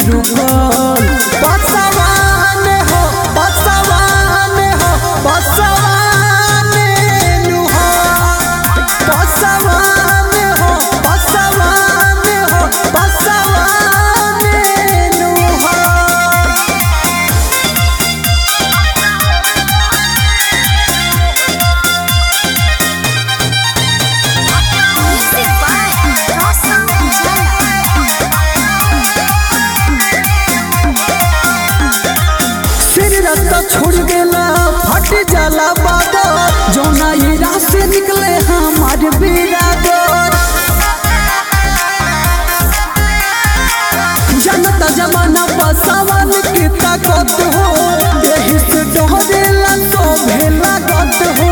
रुकल पसवान हो पसवान हो पसवान नुहा पसवान हो पसवान हो पसवान नुहा। रास्ता छोड़ गेला फट जाला बादल जौना हीरा से निकले हमार बिरादर जनता जमाना पसवान की ताकत हो यही से डरेला तो भेला गत हो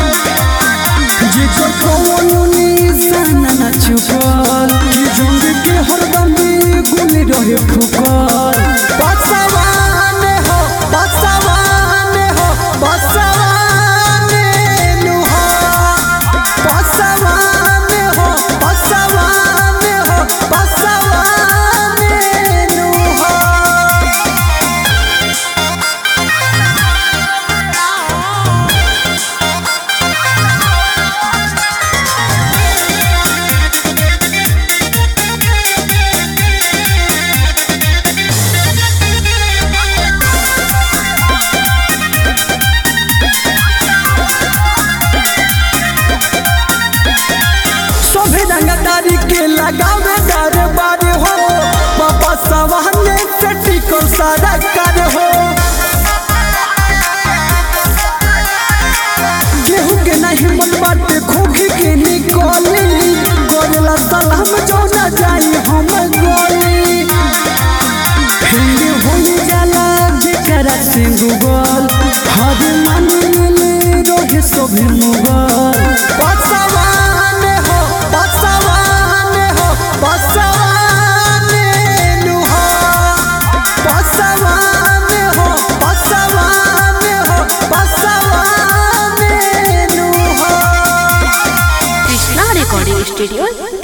जिकर कौनो निशान न छुपल कि जंग के हरदम गुल रहे फुकल पसवान हो पसवान हो पसवान नुहा पसवान हो पसवान हो पसवान नुहा। रंगदारी के लगावे दरबार हो बाबा सवाने से टिकल सारा कर हो केहू के नहीं मन बाटे खोखी के निकली गोरला सलाम जो न जाई हम गोली फिर होई जाला जेकरा से गूगल हर मन ले रोहे सब मुगल पसवान हो पसवान हो पसवान नुहा पसवान हो पसवान हो पसवान नुहा। Krishna recording studio